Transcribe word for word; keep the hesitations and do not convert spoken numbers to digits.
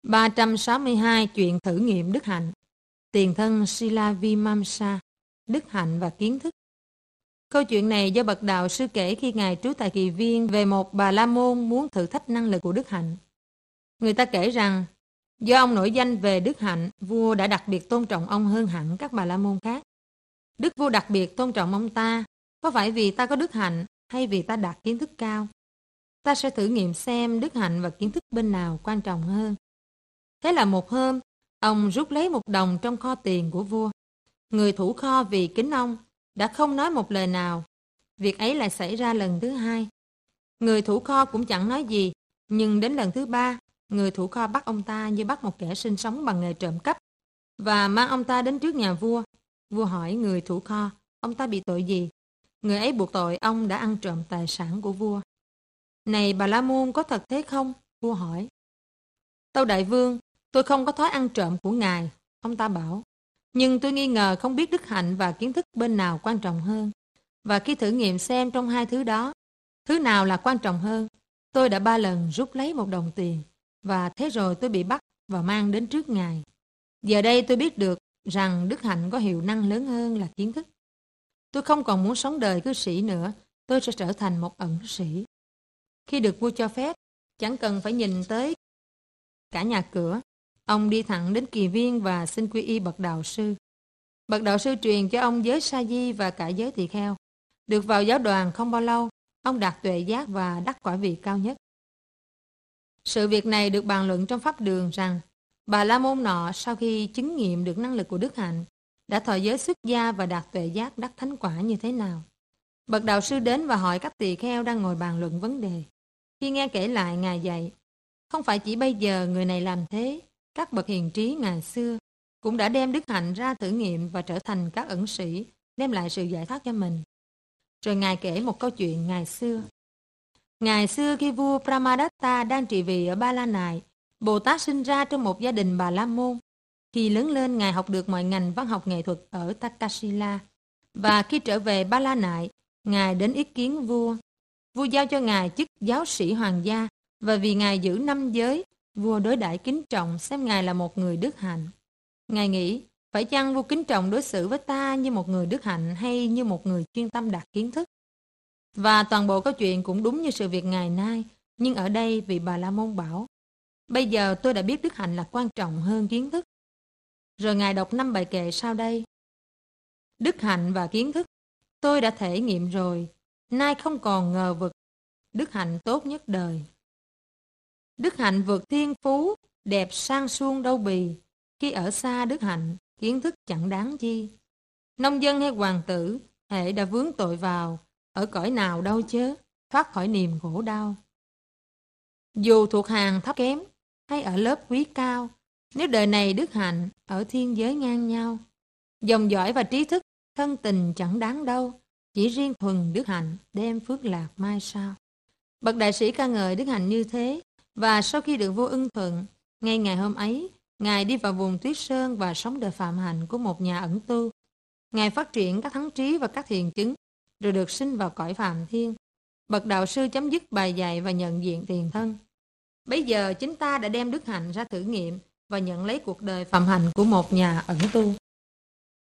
ba trăm sáu mươi hai Chuyện thử nghiệm đức hạnh. Tiền thân Sila Vimamsa, đức hạnh và kiến thức. Câu chuyện này do bậc đạo sư kể khi Ngài trú tại Kỳ Viên về một Bà La Môn muốn thử thách năng lực của đức hạnh. Người ta kể rằng, do ông nổi danh về đức hạnh, vua đã đặc biệt tôn trọng ông hơn hẳn các Bà La Môn khác. Đức vua đặc biệt tôn trọng ông ta, có phải vì ta có đức hạnh hay vì ta đạt kiến thức cao? Ta sẽ thử nghiệm xem đức hạnh và kiến thức bên nào quan trọng hơn. Thế là một hôm, ông rút lấy một đồng trong kho tiền của vua. Người thủ kho vì kính ông đã không nói một lời nào. Việc ấy lại xảy ra lần thứ hai. Người thủ kho cũng chẳng nói gì, nhưng đến lần thứ ba, người thủ kho bắt ông ta như bắt một kẻ sinh sống bằng nghề trộm cắp và mang ông ta đến trước nhà vua. Vua hỏi người thủ kho, ông ta bị tội gì? Người ấy buộc tội ông đã ăn trộm tài sản của vua. Này Bà La Môn, có thật thế không? Vua hỏi. Tâu đại vương, tôi không có thói ăn trộm của ngài, ông ta bảo. Nhưng tôi nghi ngờ không biết đức hạnh và kiến thức bên nào quan trọng hơn. Và khi thử nghiệm xem trong hai thứ đó, thứ nào là quan trọng hơn, tôi đã ba lần rút lấy một đồng tiền, và thế rồi tôi bị bắt và mang đến trước ngài. Giờ đây tôi biết được rằng đức hạnh có hiệu năng lớn hơn là kiến thức. Tôi không còn muốn sống đời cư sĩ nữa, tôi sẽ trở thành một ẩn sĩ. Khi được vua cho phép, chẳng cần phải nhìn tới cả nhà cửa, ông đi thẳng đến Kỳ Viên và xin quy y bậc đạo sư. Bậc đạo sư truyền cho ông giới sa di và cả giới tỳ kheo. Được vào giáo đoàn không bao lâu, ông đạt tuệ giác và đắc quả vị cao nhất. Sự việc này được bàn luận trong pháp đường rằng Bà La Môn nọ sau khi chứng nghiệm được năng lực của đức hạnh đã thọ giới xuất gia và đạt tuệ giác đắc thánh quả như thế nào. Bậc đạo sư đến và hỏi các tỳ kheo đang ngồi bàn luận vấn đề. Khi nghe kể lại, ngài dạy, không phải chỉ bây giờ người này làm thế, các bậc hiền trí ngày xưa cũng đã đem đức hạnh ra thử nghiệm và trở thành các ẩn sĩ, đem lại sự giải thoát cho mình. Rồi ngài kể một câu chuyện ngày xưa. Ngày xưa khi vua Brahmadatta đang trị vì ở Ba La Nại, Bồ Tát sinh ra trong một gia đình Bà La Môn. Khi lớn lên, ngài học được mọi ngành văn học nghệ thuật ở Takasila, và khi trở về Ba La Nại, ngài đến ý kiến vua. Vua giao cho ngài chức giáo sĩ hoàng gia, và vì ngài giữ năm giới, vua đối đãi kính trọng, xem ngài là một người đức hạnh. Ngài nghĩ, phải chăng vua kính trọng đối xử với ta như một người đức hạnh hay như một người chuyên tâm đạt kiến thức? Và toàn bộ câu chuyện cũng đúng như sự việc ngày nay, nhưng ở đây vị Bà La Môn bảo, bây giờ tôi đã biết đức hạnh là quan trọng hơn kiến thức. Rồi ngài đọc năm bài kệ sau đây. Đức hạnh và kiến thức, tôi đã thể nghiệm rồi, nay không còn ngờ vực, đức hạnh tốt nhất đời. Đức hạnh vượt thiên phú, đẹp sang suông đâu bì, khi ở xa đức hạnh, kiến thức chẳng đáng chi. Nông dân hay hoàng tử, hễ đã vướng tội vào, ở cõi nào đâu chớ, thoát khỏi niềm khổ đau. Dù thuộc hàng thấp kém, hay ở lớp quý cao, nếu đời này đức hạnh, ở thiên giới ngang nhau. Dòng dõi và trí thức, thân tình chẳng đáng đâu, chỉ riêng thuần đức hạnh đem phước lạc mai sau. Bậc đại sĩ ca ngợi đức hạnh như thế, và sau khi được vua ưng thuận, ngay ngày hôm ấy, ngài đi vào vùng tuyết sơn và sống đời phạm hạnh của một nhà ẩn tu. Ngài phát triển các thắng trí và các thiền chứng, rồi được sinh vào cõi phàm thiên. Bậc đạo sư chấm dứt bài dạy và nhận diện tiền thân. Bây giờ chính ta đã đem đức hạnh ra thử nghiệm và nhận lấy cuộc đời phạm hạnh của một nhà ẩn tu.